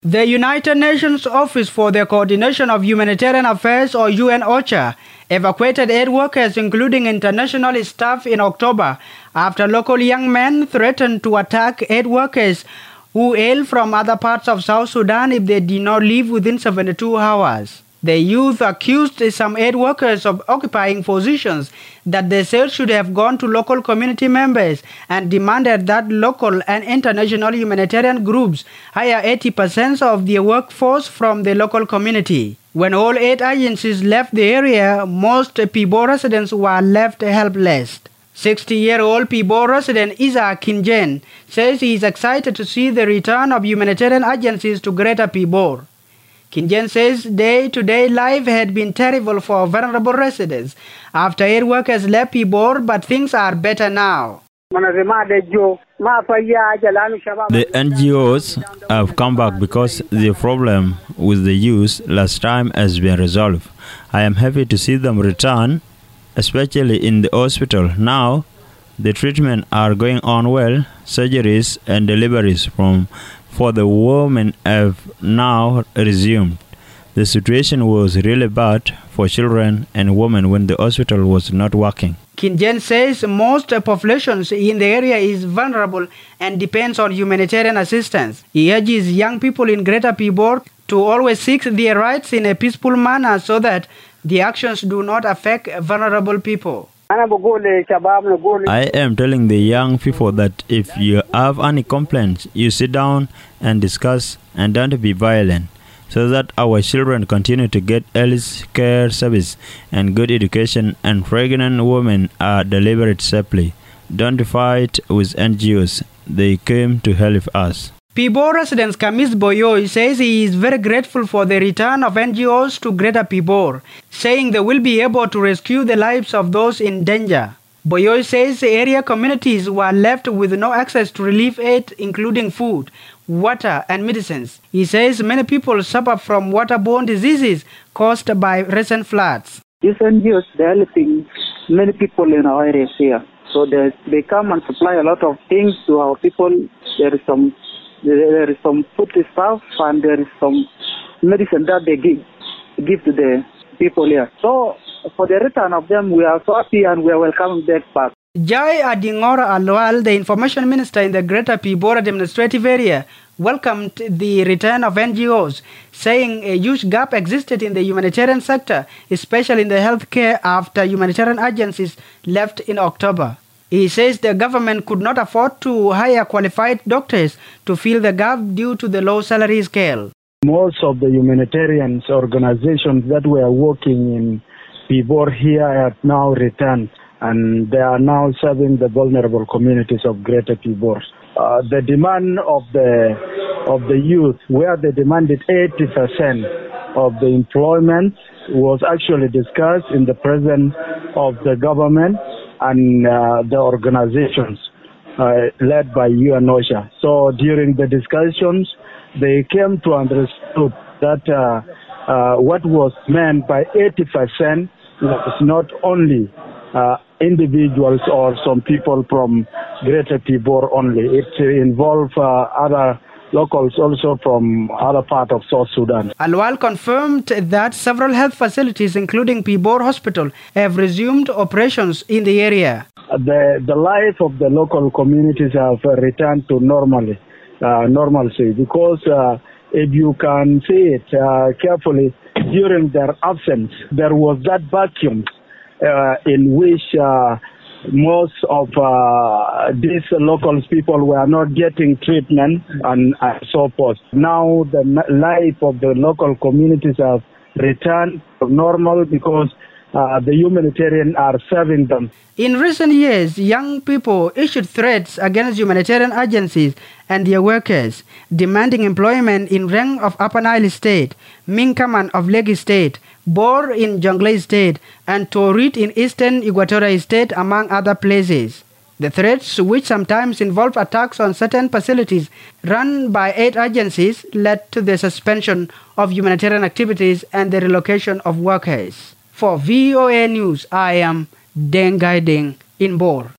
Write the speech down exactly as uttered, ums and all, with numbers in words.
The United Nations Office for the Coordination of Humanitarian Affairs, or U N OCHA, evacuated aid workers including international staff in October after local young men threatened to attack aid workers who hail from other parts of South Sudan if they did not leave within seventy-two hours. The youth accused some aid workers of occupying positions that they said should have gone to local community members and demanded that local and international humanitarian groups hire eighty percent of their workforce from the local community. When all aid agencies left the area, most Pibor residents were left helpless. sixty-year-old Pibor resident Isaac Kinjen says he is excited to see the return of humanitarian agencies to Greater Pibor. Kinjen says day-to-day life had been terrible for vulnerable residents after aid workers left Pibor, but things are better now. The N G Os have come back because the problem with the youth last time has been resolved. I am happy to see them return, especially in the hospital. Now, the treatment are going on well. Surgeries and deliveries from for the women have now resumed. The situation was really bad for children and women when the hospital was not working. Kinjen says most populations in the area is vulnerable and depends on humanitarian assistance. He urges young people in Greater Pibor to always seek their rights in a peaceful manner so that the actions do not affect vulnerable people. I am telling the young people that if you have any complaints, you sit down and discuss and don't be violent, so that our children continue to get health care service and good education, and pregnant women are delivered safely. Don't fight with N G Os. They came to help us. Pibor resident Kamis Boyoy says he is very grateful for the return of N G Os to Greater Pibor, saying they will be able to rescue the lives of those in danger. Boyoy says the area communities were left with no access to relief aid, including food, water, and medicines. He says many people suffer from waterborne diseases caused by recent floods. These N G Os, they're helping many people in our areas here. So they, they come and supply a lot of things to our people. There is some There is some food stuff and there is some medicine that they give, give to the people here. So for the return of them, we are so happy and we are welcoming them back. Jai Adingora Alwal, the information minister in the Greater Pibor administrative area, welcomed the return of N G Os, saying a huge gap existed in the humanitarian sector, especially in the healthcare after humanitarian agencies left in October. He says the government could not afford to hire qualified doctors to fill the gap due to the low salary scale. Most of the humanitarian organizations that were working in Pibor here have now returned, and they are now serving the vulnerable communities of Greater Pibor. Uh, the demand of the of the youth, where they demanded eighty percent of the employment, was actually discussed in the presence of the government and uh, the organizations uh, led by U N OCHA. So during the discussions, they came to understand that uh, uh, what was meant by eighty percent was not only uh, individuals or some people from Greater Pibor only. It involved uh, other locals also from other part of South Sudan. Alwal confirmed that several health facilities, including Pibor Hospital, have resumed operations in the area. The, the life of the local communities have returned to normally, uh, normalcy because uh, if you can see it uh, carefully, during their absence, there was that vacuum uh, in which uh, most of uh, these local people were not getting treatment and, and so forth. Now the life of the local communities have returned to normal because uh, the humanitarian are serving them. In recent years, young people issued threats against humanitarian agencies and their workers, demanding employment in Reng of Upper Nile State, Minkaman of Legi State, Bor in Jonglei State, and Torit in Eastern Equatorial State, among other places. The threats, which sometimes involve attacks on certain facilities run by aid agencies, led to the suspension of humanitarian activities and the relocation of workers. For V O A News, I am Dengai Deng in Bor.